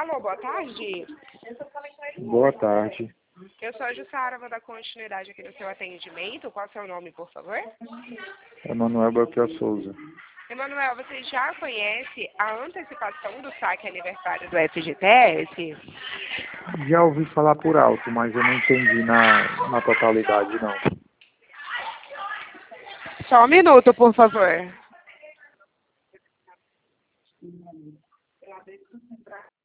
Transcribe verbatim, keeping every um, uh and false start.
Alô, boa tarde. Boa tarde. Eu sou a Jussara, vou dar continuidade aqui no seu atendimento. Qual é o seu nome, por favor? Emanuel Belchior Souza. Emanuel, você já conhece a antecipação do saque aniversário do F G T S? Já ouvi falar por alto, mas eu não entendi na, na totalidade, não. Só um minuto, por favor.